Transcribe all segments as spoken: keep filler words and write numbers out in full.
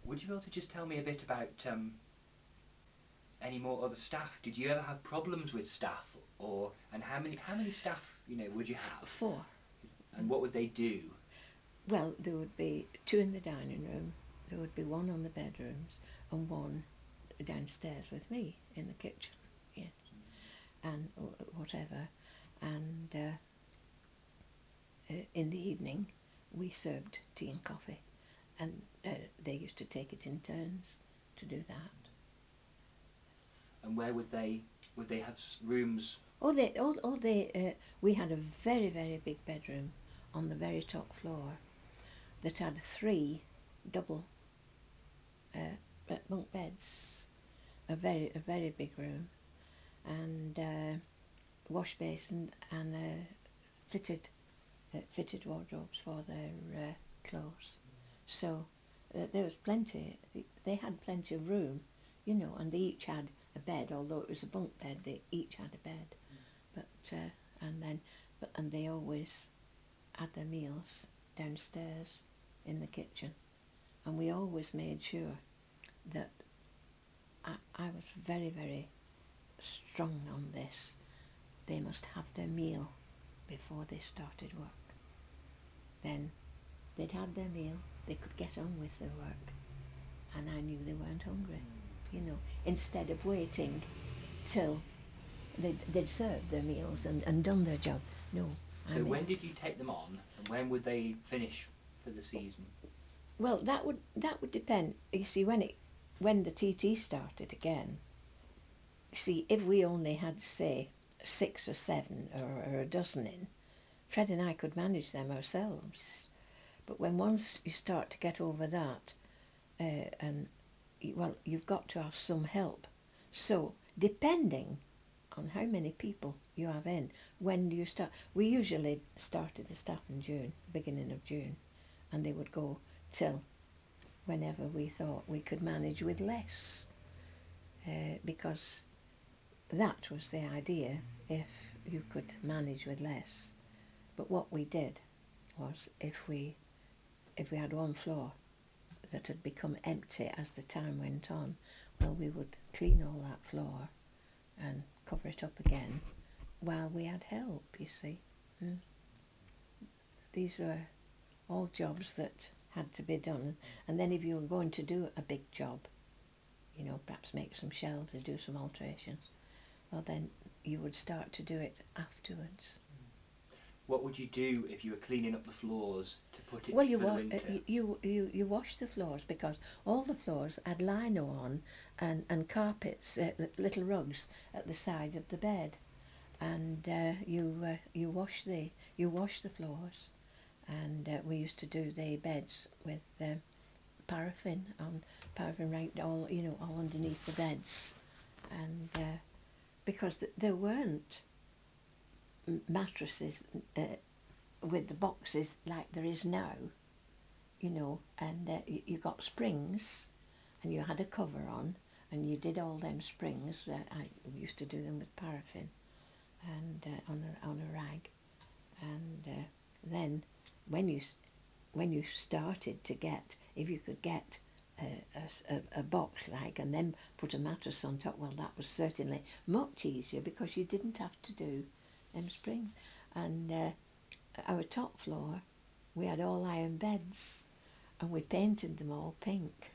Would you be able to just tell me a bit about um, any more other staff? Did you ever have problems with staff, or and how many how many staff you know would you have? Four. And what would they do? Well, there would be two in the dining room, there would be one on the bedrooms, and one downstairs with me in the kitchen, yes, and whatever. And uh, uh, in the evening, we served tea and coffee, and uh, they used to take it in turns to do that. And where would they would they have rooms? Oh, they, oh, oh they, uh, we had a very, very big bedroom on the very top floor that had three double uh, bunk beds, a very, a very big room, and uh, wash basin and uh, fitted, uh, fitted wardrobes for their uh, clothes. So uh, there was plenty. They had plenty of room, you know, and they each had a bed. Although it was a bunk bed, they each had a bed. But uh, and then, but and they always had their meals downstairs in the kitchen, and we always made sure that I, I was very, very strong on this. They must have their meal before they started work. Then they'd had their meal, they could get on with their work, and I knew they weren't hungry, you know, instead of waiting till they'd, they'd served their meals and, and done their job. No. So I mean, when did you take them on, and when would they finish for the season? well, that would that would depend. You see, when it when the T T started again, you see, if we only had, say, six or seven or, or a dozen in, Fred and I could manage them ourselves. But when once you start to get over that, uh, and well, you've got to have some help. So depending on how many people you have in, when do you start? We usually started the staff in June, beginning of June, and they would go till whenever we thought we could manage with less, uh, because that was the idea, if you could manage with less. But what we did was, if we if we had one floor that had become empty as the time went on, well, we would clean all that floor and cover it up again while we had help, you see. Mm. These are all jobs that had to be done. And then if you were going to do a big job, you know, perhaps make some shelves or do some alterations, well, then you would start to do it afterwards. What would you do if you were cleaning up the floors to put it Well, you, for wa- the winter? uh, you, you, you wash the floors, because all the floors had lino on, and, and carpets, uh, little rugs at the sides of the bed, and uh, you uh, you wash the you wash the floors, and uh, we used to do the beds with um, paraffin on paraffin right all you know all underneath the beds, and uh, because th- there weren't mattresses uh, with the boxes like there is now, you know, and uh, you, you got springs, and you had a cover on, and you did all them springs. Uh, I used to do them with paraffin, and uh, on a on a rag, and uh, then when you when you started to get, if you could get a, a, a box like, and then put a mattress on top, well, that was certainly much easier, because you didn't have to do them springs. And uh, our top floor, we had all iron beds, and we painted them all pink.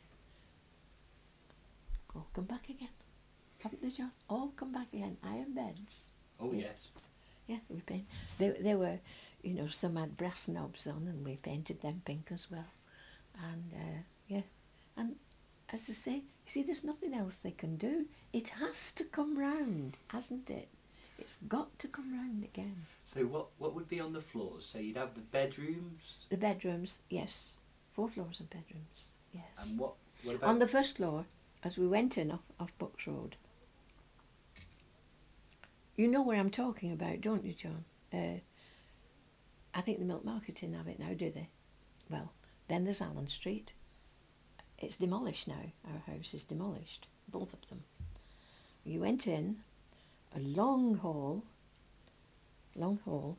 Oh, come back again. Haven't they, John? Oh, come back again. Iron beds. Oh yes. yes. Yeah, we paint. They they were, you know, some had brass knobs on, and we painted them pink as well. And uh, yeah, and as I say, you see, there's nothing else they can do. It has to come round, hasn't it? It's got to come round again. So what what would be on the floors? So you'd have the bedrooms. The bedrooms, yes, four floors of bedrooms, yes. And what what about On the first floor, as we went in off, off Bucks Road, you know where I'm talking about, don't you, John? Uh, I think the Milk Market didn't have it now, do they? Well, then there's Allen Street. It's demolished now. Our house is demolished, both of them. You went in, a long hall, long hall.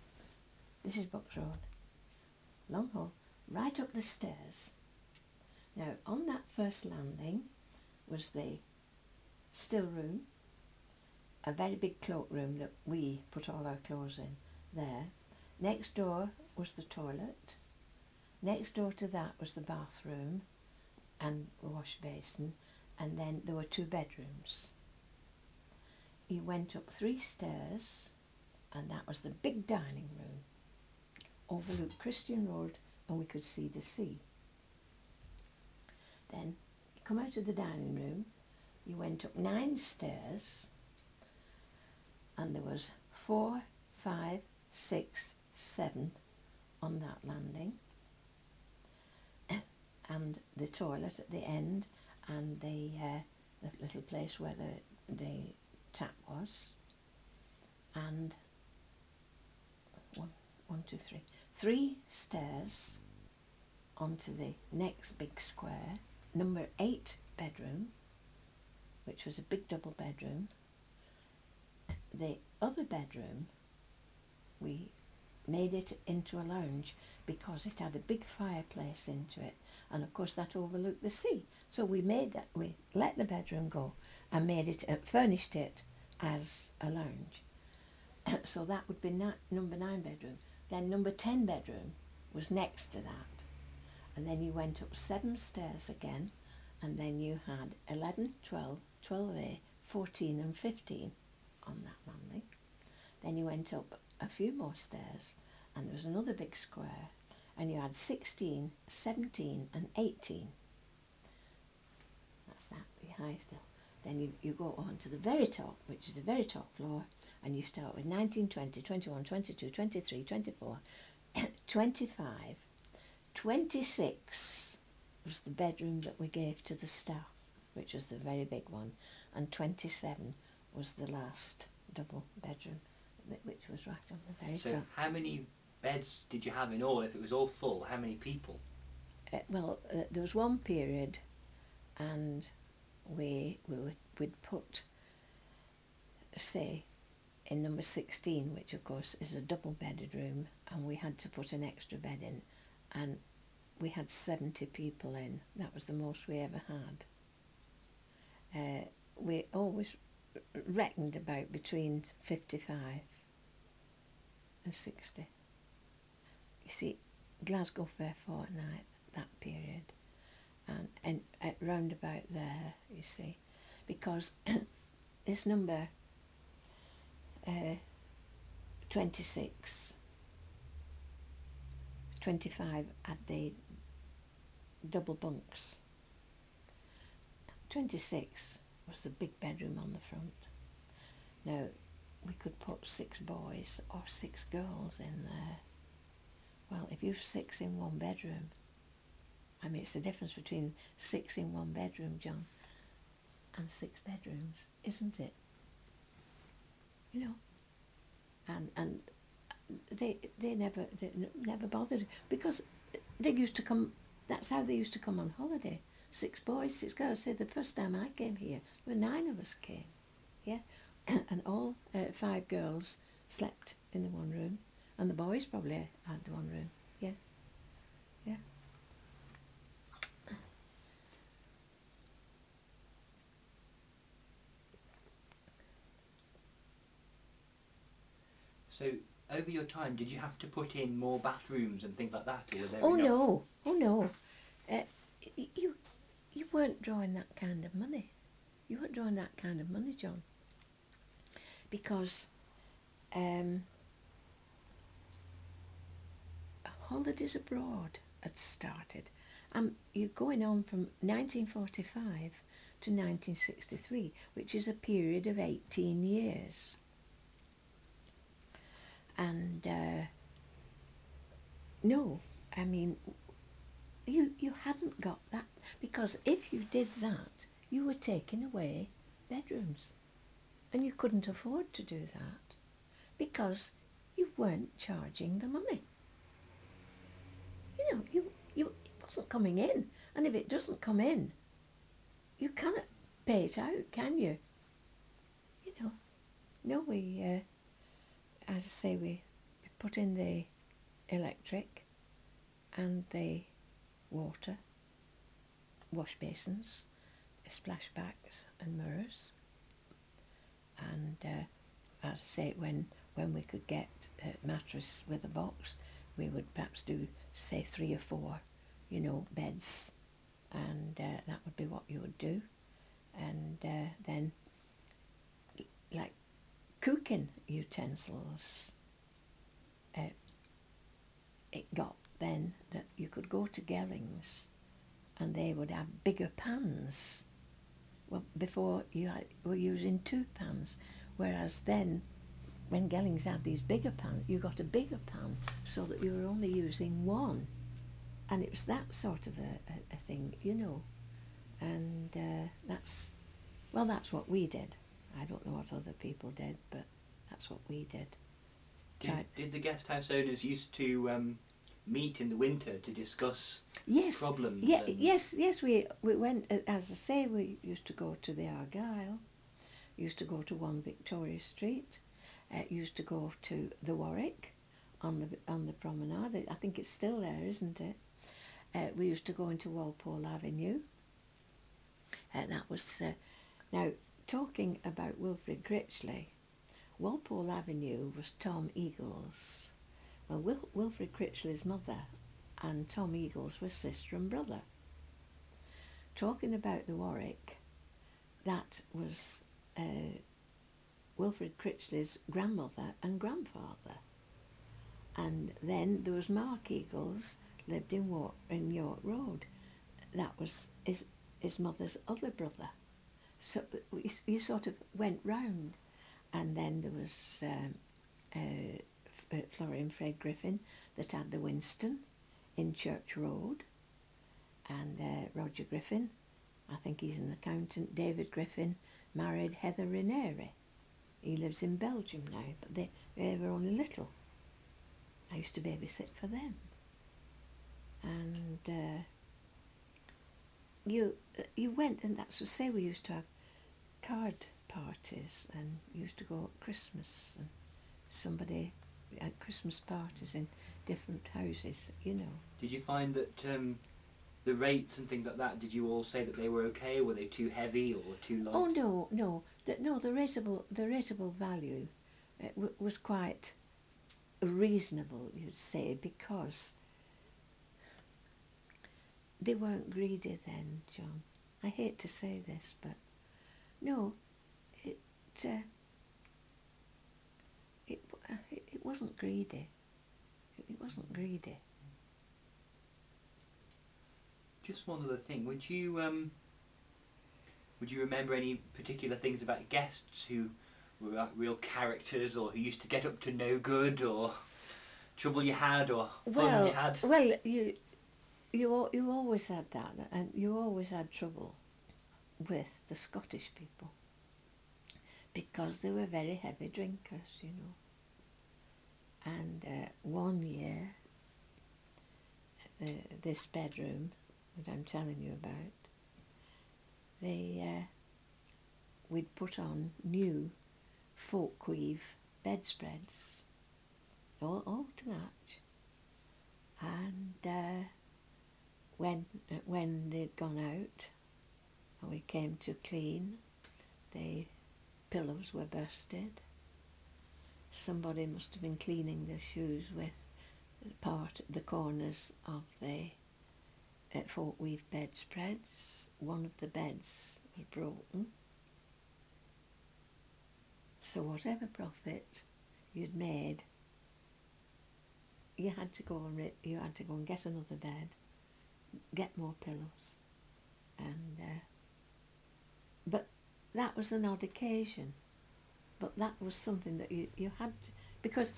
This is Bucks Road. Long hall, right up the stairs. Now, on that first landing was the still room, a very big cloak room that we put all our clothes in there. Next door was the toilet. Next door to that was the bathroom and the wash basin, and then there were two bedrooms. You went up three stairs, and that was the big dining room. Overlooked Christian Road, and we could see the sea. Then you come out of the dining room, you went up nine stairs, and there was four, five, six, seven on that landing, and the toilet at the end, and the, uh, the little place where the, the tap was, and one, one, two, three, three stairs onto the next big square, number eight bedroom, which was a big double bedroom. The other bedroom, we made it into a lounge because it had a big fireplace into it, and of course that overlooked the sea. So we made that, we let the bedroom go and made it, uh, furnished it as a lounge. So that would be na- number nine bedroom. Then number ten bedroom was next to that, and then you went up seven stairs again, and then you had eleven, twelve, twelve A, fourteen and fifteen on that landing. Then you went up a few more stairs, and there was another big square, and you had sixteen, seventeen and eighteen. That's that, the high still. Then you, you go on to the very top, which is the very top floor, and you start with nineteen, twenty, twenty-one, twenty-two, twenty-three, twenty-four, twenty-five, twenty-six was the bedroom that we gave to the staff, which was the very big one, and twenty-seven was the last double bedroom, which was right on the very So top. how many beds did you have in all? If it was all full, how many people? Uh, well, uh, there was one period, and we, we would we'd put, say, in number sixteen, which of course is a double bedded room, and we had to put an extra bed in, and we had seventy people in. That was the most we ever had. Uh, we always reckoned about between fifty-five and sixty. You see, Glasgow Fair Fortnight, that period, and, and at round about there, you see, because this number uh, twenty-six, twenty-five had the double bunks. twenty-six was the big bedroom on the front. Now, we could put six boys or six girls in there. Well, if you've six in one bedroom, I mean, it's the difference between six in one bedroom, John, and six bedrooms, isn't it? You know, and and they they never they never bothered, because they used to come. That's how they used to come on holiday. Six boys, six girls. Say the first time I came here, well, nine of us came, yeah, and all uh, five girls slept in the one room, and the boys probably had one room, yeah, yeah. So over your time, did you have to put in more bathrooms and things like that, or were there Oh enough? no, oh no, uh, y- you you weren't drawing that kind of money. You weren't drawing that kind of money, John, because um, holidays abroad had started. Um, you're going on from nineteen forty-five to nineteen sixty-three, which is a period of eighteen years. And uh, no, I mean, you you hadn't got that, because if you did that, you were taking away bedrooms, and you couldn't afford to do that because you weren't charging the money. You know, you you it wasn't coming in, and if it doesn't come in, you cannot pay it out, can you? You know, no, we, uh, as I say, we, we put in the electric and the water, wash basins, splashbacks and mirrors. And uh, as I say, when, when we could get a mattress with a box, we would perhaps do, say, three or four, you know, beds, and uh, that would be what you would do. And uh, then, like cooking utensils, uh, it got then that you could go to Gellings and they would have bigger pans. Well, before you had, were using two pans, whereas then when Gellings had these bigger pans, you got a bigger pan so that you were only using one. And it was that sort of a, a, a thing, you know. And uh, that's, well, that's what we did. I don't know what other people did, but that's what we did. Did, did the guest house owners used to um, meet in the winter to discuss yes, problems? Yeah, and... yes, yes. We we went, as I say, we used to go to the Argyle, used to go to one Victoria Street, uh, used to go to the Warwick on the on the promenade. I think it's still there, isn't it? Uh, we used to go into Walpole Avenue. Uh, that was uh, now talking about Wilfrid Critchley. Walpole Avenue was Tom Eagles. Well, Wil- Wilfrid Critchley's mother and Tom Eagles were sister and brother. Talking about the Warwick, that was uh, Wilfrid Critchley's grandmother and grandfather. And then there was Mark Eagles, lived in, War- in York Road. That was his, his mother's other brother. So we, you sort of went round. And then there was um, uh, F- Florian Fred Griffin that had the Winston in Church Road. And uh, Roger Griffin, I think he's an accountant. David Griffin married Heather Ranieri. He lives in Belgium now, but they, they were only little. I used to babysit for them. And uh, you you went, and that's to say we used to have card parties and used to go at Christmas, and somebody at Christmas parties in different houses, you know. Did you find that um, the rates and things like that, did you all say that they were okay? Were they too heavy or too light? Oh no, no, the, no. The rateable, the rateable value uh, w- was quite reasonable, you'd say, because they weren't greedy then, John. I hate to say this, but no, it uh, it, uh, it it wasn't greedy. It, it wasn't greedy. Just one other thing. Would you um, would you remember any particular things about guests who were like real characters, or who used to get up to no good, or trouble you had, or fun Well, you had? well, you you al- you always had that, and you always had trouble with the Scottish people because they were very heavy drinkers, you know. And uh, one year, uh, this bedroom that I'm telling you about, they uh, we'd put on new folk weave bedspreads, all, all to match. And uh, when uh, when they'd gone out and we came to clean, the pillows were bursted. Somebody must have been cleaning their shoes with part the corners of the uh, folk weave bedspreads. One of the beds was broken. So whatever profit you'd made, you had to go and re- you had to go and get another bed, get more pillows, and uh, but that was an odd occasion. But that was something that you, you had to, because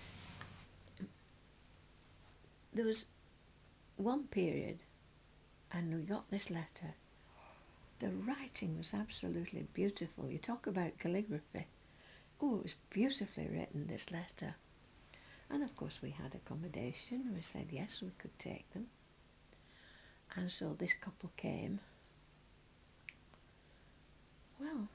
there was one period, and we got this letter. The writing was absolutely beautiful. You talk about calligraphy. Oh, it was beautifully written, this letter. And of course we had accommodation. We said yes, we could take them. And so this couple came. Well,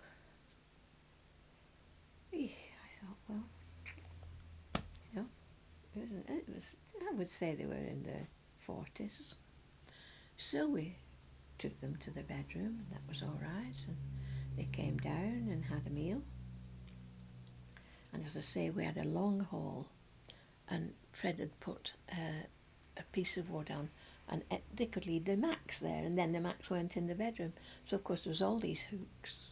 eh, I thought, well, you know, it was, it was, I would say they were in their forties. So we took them to the bedroom, that was all right, and they came down and had a meal. And as I say, we had a long hall, and Fred had put uh, a piece of wood on, and it, they could leave the Macs there, and then the Macs weren't in the bedroom. So of course there was all these hooks.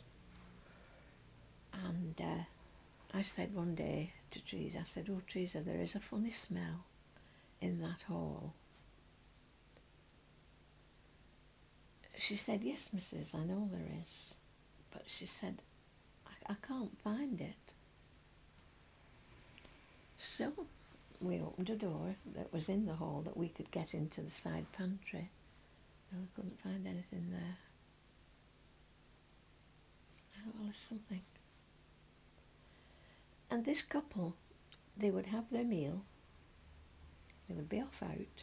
And uh, I said one day to Teresa, I said, "Oh Teresa, there is a funny smell in that hall." She said, "Yes, missus, I know there is." But she said, I, I can't find it. So we opened a door that was in the hall that we could get into the side pantry. No, we couldn't find anything there. Oh, well, there's something. And this couple, they would have their meal, they would be off out.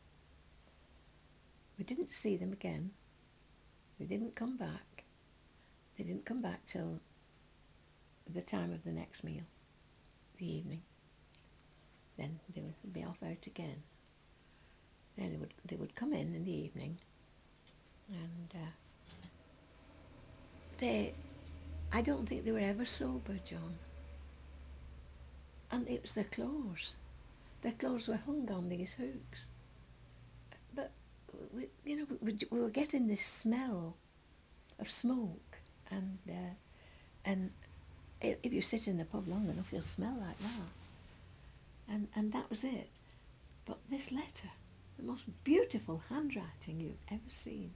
We didn't see them again. They didn't come back. They didn't come back till the time of the next meal, the evening. Then they would be off out again. Then they would they would come in in the evening, and uh, they, I don't think they were ever sober, John. And it was their clothes. Their clothes were hung on these hooks. But we, you know, we, we were getting this smell of smoke, and uh, and if you sit in a pub long enough, you'll smell like that. And and that was it. But this letter, the most beautiful handwriting you've ever seen.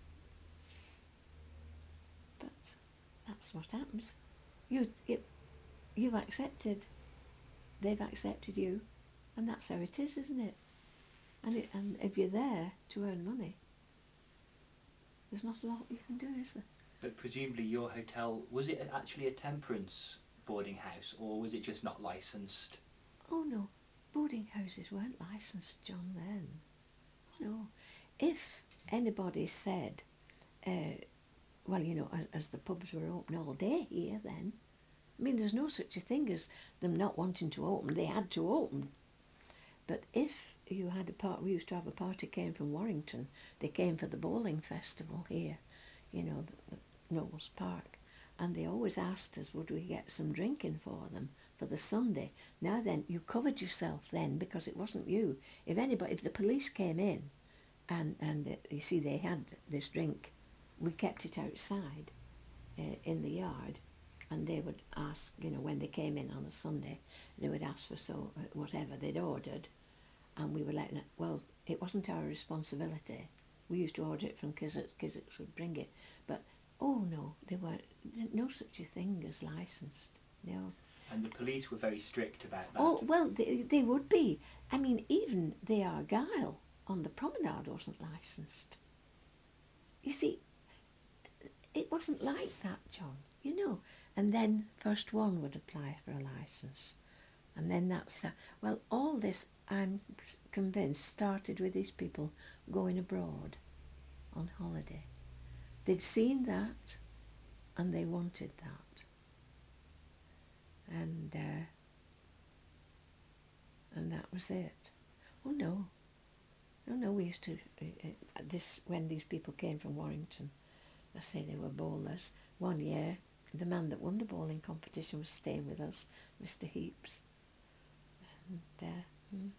But that's what happens. You, you, you've accepted, they've accepted you, and that's how it is, isn't it? And, it, and if you're there to earn money, there's not a lot you can do, is there? But presumably your hotel, was it actually a temperance boarding house, or was it just not licensed? Oh no, boarding houses weren't licensed, John, then. Oh no. If anybody said, uh, well, you know, as, as the pubs were open all day here then, I mean, there's no such a thing as them not wanting to open. They had to open. But if you had a part, we used to have a party came from Warrington. They came for the bowling festival here, you know, the, the Knowles Park. And they always asked us, would we get some drinking for them for the Sunday? Now then, you covered yourself then because it wasn't you. If anybody, if the police came in and, and uh, you see they had this drink, we kept it outside uh, in the yard. And they would ask, you know, when they came in on a Sunday, they would ask for so uh, whatever they'd ordered, and we were letting it. Well, it wasn't our responsibility. We used to order it from Kissett's. Kissett's would bring it, but oh no, they weren't. No such a thing as licensed. No. And the police were very strict about that. Oh well, they they would be. I mean, even the Argyle on the promenade wasn't licensed. You see, it wasn't like that, John. You know. And then first one would apply for a licence. And then that's, uh, well, all this, I'm convinced, started with these people going abroad on holiday. They'd seen that and they wanted that. And, uh, and that was it. Oh no, no, no, we used to, uh, uh, this, when these people came from Warrington, I say they were bowlers, one year, the man that won the bowling competition was staying with us, Mister Heaps. And, uh, mm.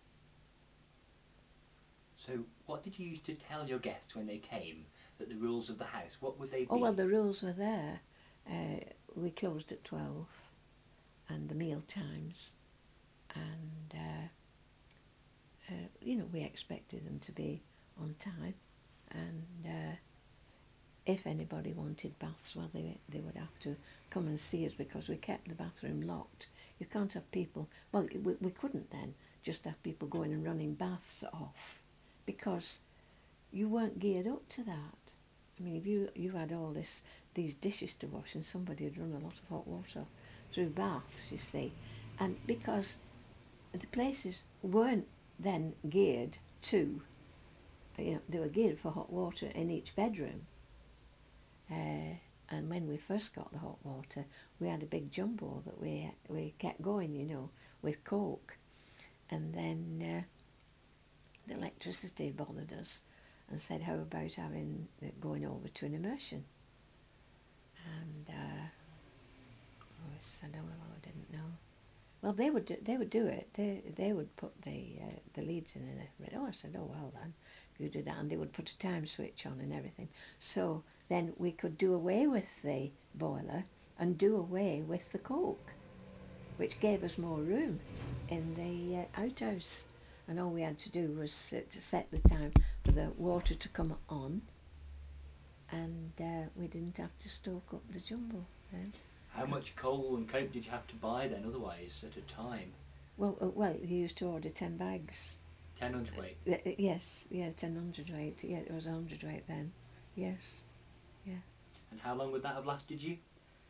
So what did you used to tell your guests when they came, that the rules of the house, what would they be? Oh, well, the rules were there. Uh, we closed at twelve, and the meal times. And, uh, uh, you know, we expected them to be on time. And... Uh, if anybody wanted baths, well, they, they would have to come and see us because we kept the bathroom locked. You can't have people, well, we, we couldn't then just have people going and running baths off because you weren't geared up to that. I mean, if you, you had all this these dishes to wash and somebody had run a lot of hot water through baths, you see, and because the places weren't then geared to, you know, they were geared for hot water in each bedroom. Uh, and when we first got the hot water, we had a big jumbo that we we kept going, you know, with coke. And then uh, the electricity bothered us, and said, how about having uh, going over to an immersion? And uh, I said, oh, well, I didn't know. Well, they would do, they would do it. They they would put the uh, the leads in and everything. Oh, I said, oh well then, you do that, and they would put a time switch on and everything. So then we could do away with the boiler and do away with the coke, which gave us more room in the uh, outhouse. And all we had to do was uh, to set the time for the water to come on, and uh, we didn't have to stoke up the jumbo then. How much coal and coke did you have to buy then, otherwise, at a time? Well, uh, well, you used to order ten bags. Ten hundredweight? Uh, uh, yes, yeah, ten hundredweight. Yeah, it was a hundredweight then. Yes, yeah. And how long would that have lasted you?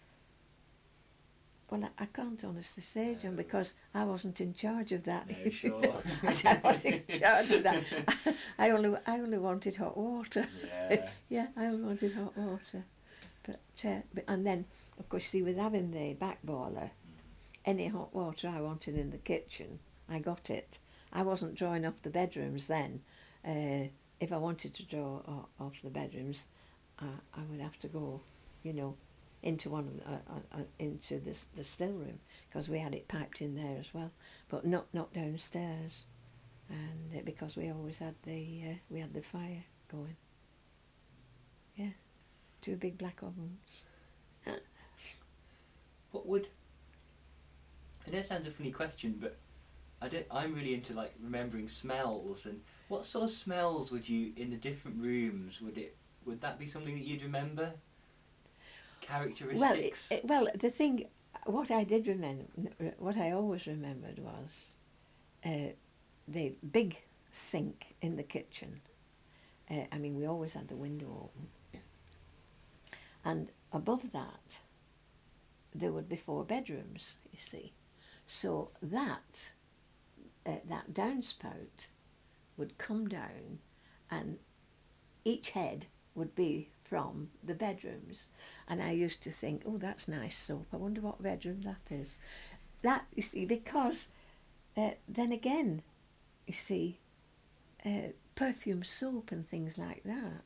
Well, I, I can't honestly say, John, because I wasn't in charge of that. No, sure. I said I wasn't in charge of that. I only, I only wanted hot water. Yeah. Yeah, I only wanted hot water. But, uh, but and then, of course, see, with having the back boiler, any hot water I wanted in the kitchen, I got it. I wasn't drawing off the bedrooms then. Uh, if I wanted to draw o- off the bedrooms, uh, I would have to go, you know, into one of the, uh, uh, uh, into the the still room, because we had it piped in there as well, but not not downstairs, and uh, because we always had the uh, we had the fire going. Yeah, two big black ovens. What would... I know it sounds a funny question, but I don't, I'm really into like remembering smells, and what sort of smells would you, in the different rooms, would it would that be something that you'd remember? Characteristics? Well, it, it, well, the thing, what I did remember, what I always remembered was uh, the big sink in the kitchen. Uh, I mean, we always had the window open. And above that, there would be four bedrooms, you see. So that, uh, that downspout would come down, and each head would be from the bedrooms. And I used to think, oh, that's nice soap. I wonder what bedroom that is. That, you see, because uh, then again, you see, uh, perfume soap and things like that.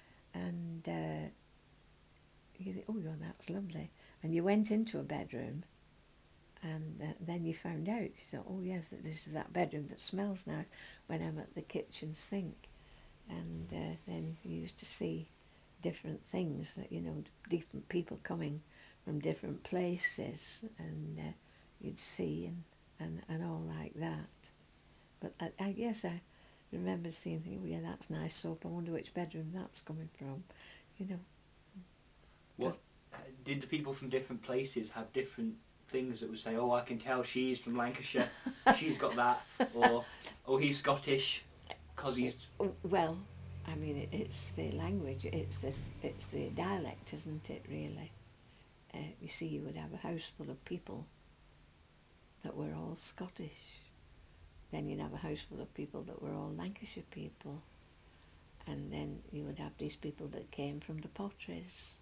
And uh, you think, oh, yeah, that's lovely. And you went into a bedroom, and uh, then you found out, you thought, oh, yes, that this is that bedroom that smells nice when I'm at the kitchen sink. And uh, then you used to see different things, you know, different people coming from different places, and uh, you'd see and, and, and all like that. But I, I guess I remember seeing, thinking, oh yeah, that's nice soap, I wonder which bedroom that's coming from, you know. What, did the people from different places have different things that would say, oh, I can tell she's from Lancashire, she's got that, or oh, he's Scottish, because he's... Well, I mean, it, it's the language, it's the, it's the dialect, isn't it, really? Uh, you see, you would have a house full of people that were all Scottish. Then you'd have a house full of people that were all Lancashire people. And then you would have these people that came from the Potteries.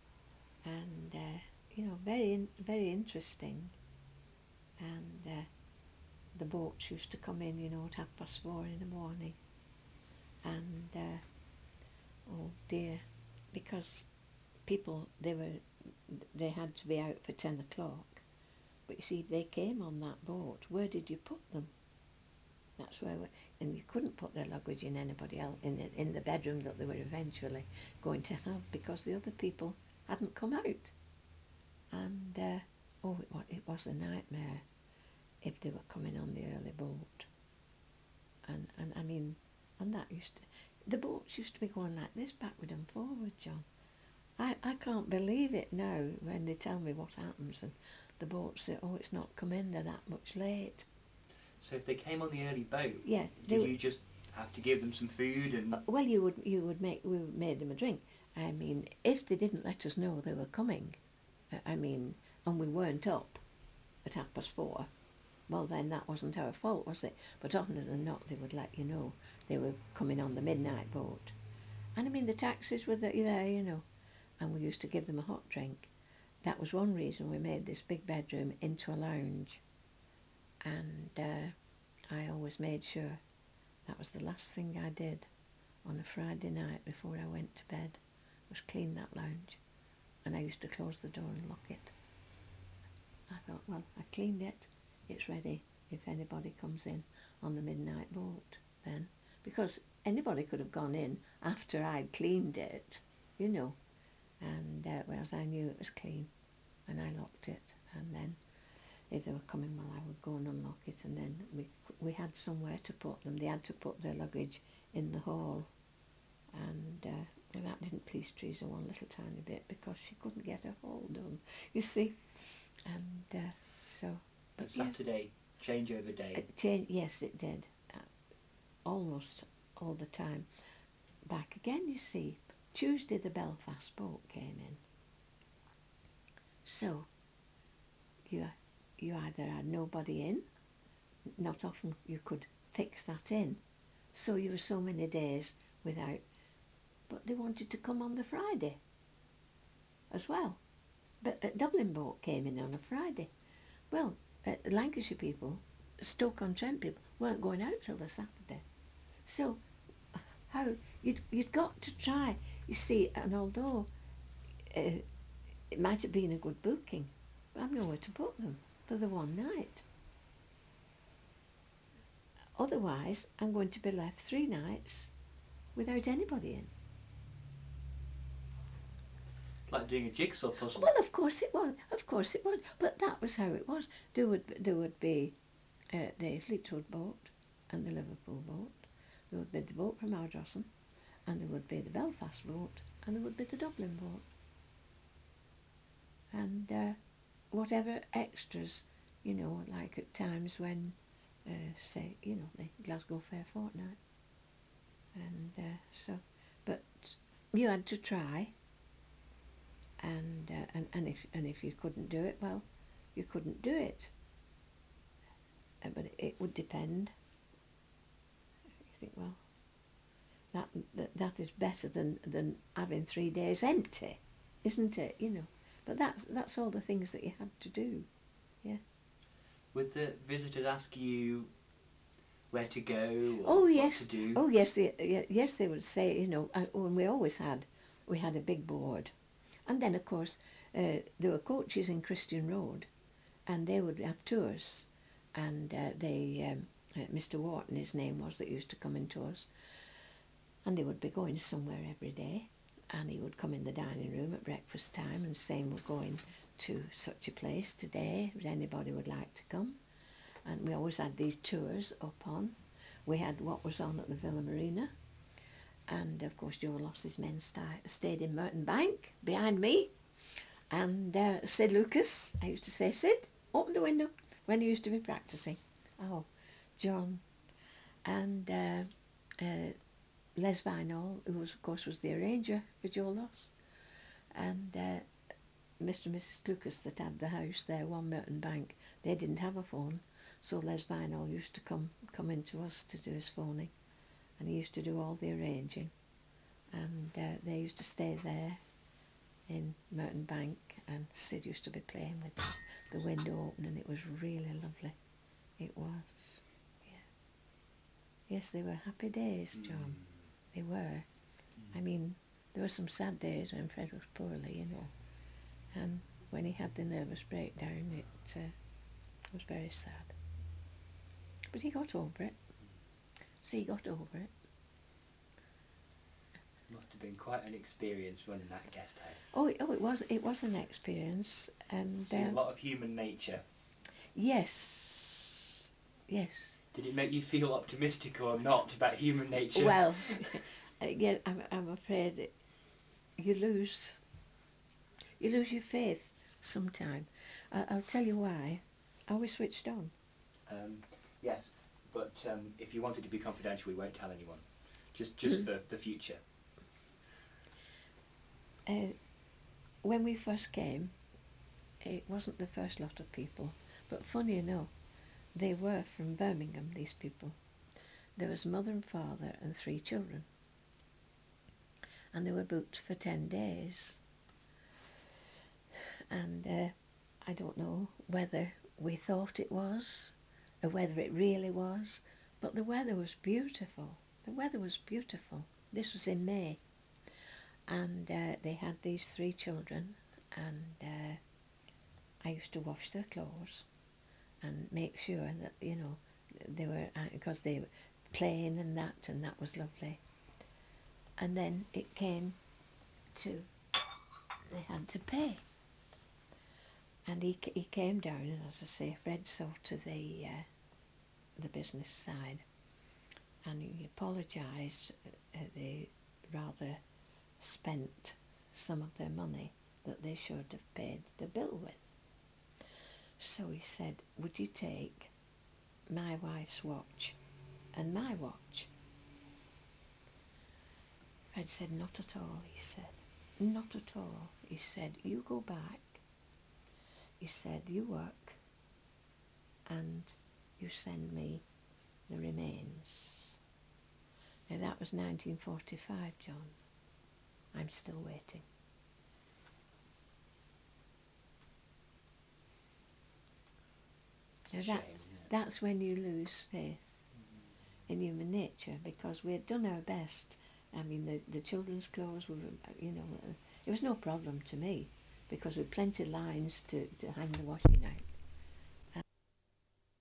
And, uh, you know, very, in, very interesting. And uh, the boats used to come in, you know, at half past four in the morning. And, uh, oh dear, because people, they were, they had to be out for ten o'clock. But you see, they came on that boat. Where did you put them? That's where, we, and you couldn't put their luggage in anybody else, in the, in the bedroom that they were eventually going to have, because the other people hadn't come out. And, uh, oh, it, it was a nightmare if they were coming on the early boat. And, and I mean, and that used to, the boats used to be going like this, backward and forward, John. I, I can't believe it now when they tell me what happens, and the boats say, oh, it's not come in, they're that much late. So if they came on the early boat, yeah, did you just have to give them some food and... Well, you would you would make we made them a drink. I mean, if they didn't let us know they were coming, I mean, and we weren't up at half past four, well then that wasn't our fault, was it? But oftener than not, they would let you know they were coming on the midnight boat. And I mean, the taxis were there, you know, and we used to give them a hot drink. That was one reason we made this big bedroom into a lounge. And uh, I always made sure that was the last thing I did on a Friday night before I went to bed was clean that lounge, and I used to close the door and lock it. I thought, well, I cleaned it, it's ready if anybody comes in on the midnight boat then, because anybody could have gone in after I'd cleaned it, you know, and uh, whereas I knew it was clean, and I locked it, and then if they were coming, well, I would go and unlock it, and then we we had somewhere to put them. They had to put their luggage in the hall, and uh, that didn't please Teresa one little tiny bit because she couldn't get a hold of them, you see, and uh, so. But Saturday, yes, changeover day. It change, yes, it did, uh, almost all the time. Back again, you see. Tuesday the Belfast boat came in, so you you either had nobody in, not often you could fix that in, so you were so many days without, but they wanted to come on the Friday as well. But uh, Dublin boat came in on a Friday. Well, uh, Lancashire people, Stoke-on-Trent people, weren't going out till the Saturday. So how, you'd, you'd got to try, you see, and although uh, it might have been a good booking, I've nowhere to put them for the one night. Otherwise, I'm going to be left three nights without anybody in. Like doing a jigsaw puzzle. Well, of course it was. Of course it was. But that was how it was. There would there would be uh, the Fleetwood boat and the Liverpool boat. There would be the boat from Ardrossan, and there would be the Belfast boat, and there would be the Dublin boat. And uh, whatever extras, you know, like at times when, uh, say, you know, the Glasgow Fair Fortnight. And uh, so, but you had to try. And, uh, and and if and if you couldn't do it, well, you couldn't do it. Uh, but it, it would depend. You think, well, that, that that is better than than having three days empty, isn't it? You know. But that's that's all the things that you had to do, yeah. Would the visitors ask you where to go or oh yes, what to do? oh yes, they yes they would say, you know, uh, and we always had we had a big board. And then, of course, uh, there were coaches in Christian Road, and they would have tours. And uh, they, um, uh, Mister Wharton, his name was, that used to come in tours. And they would be going somewhere every day. And he would come in the dining room at breakfast time and saying, we're going to such a place today, if anybody would like to come. And we always had these tours up on. We had what was on at the Villa Marina. And of course Joe Loss's men st- stayed in Merton Bank behind me. And uh, Sid Lucas, I used to say, Sid, open the window, when he used to be practising. Oh, John. And uh, uh, Les Vinall, who was, of course was the arranger for Joe Loss. And uh, Mister and Missus Lucas that had the house there, One Merton Bank, they didn't have a phone. So Les Vinall used to come, come in to us to do his phoning. And he used to do all the arranging, and uh, they used to stay there in Merton Bank, and Sid used to be playing with the, the window open, and it was really lovely. It was, yeah. Yes, they were happy days, John. Mm. They were. Mm. I mean, there were some sad days when Fred was poorly, you know, and when he had the nervous breakdown, it uh, was very sad. But he got over it. So he got over it. Must have been quite an experience running that guest house. Oh, oh, it was. It was an experience, and See um, a lot of human nature. Yes, yes. Did it make you feel optimistic or not about human nature? Well, yeah, I'm, I'm afraid you lose. You lose your faith sometime. I, I'll tell you why. Are we switched on? Um, yes. But um, if you wanted to be confidential, we won't tell anyone. Just just mm. for the future. Uh, when we first came, it wasn't the first lot of people. But funny enough, they were from Birmingham, these people. There was mother and father and three children. And they were booked for ten days. And uh, I don't know whether we thought it was, or whether it really was, but the weather was beautiful. The weather was beautiful. This was in May, and uh, they had these three children, and uh, I used to wash their clothes and make sure that, you know, they were, because uh, they were playing and that, and that was lovely. And then it came to, they had to pay. And he he came down, and as I say, Fred saw to the uh, the business side, and he apologised. Uh, they rather spent some of their money that they should have paid the bill with. So he said, would you take my wife's watch and my watch? Fred said, not at all, he said. Not at all. He said, you go back. He said, you work and you send me the remains. Now that was nineteen forty-five, John. I'm still waiting. Now Shame, that, yeah. that's when you lose faith in human nature, because we had done our best. I mean, the, the children's clothes were, you know, uh, it was no problem to me, because we had plenty of lines to, to hang the washing out.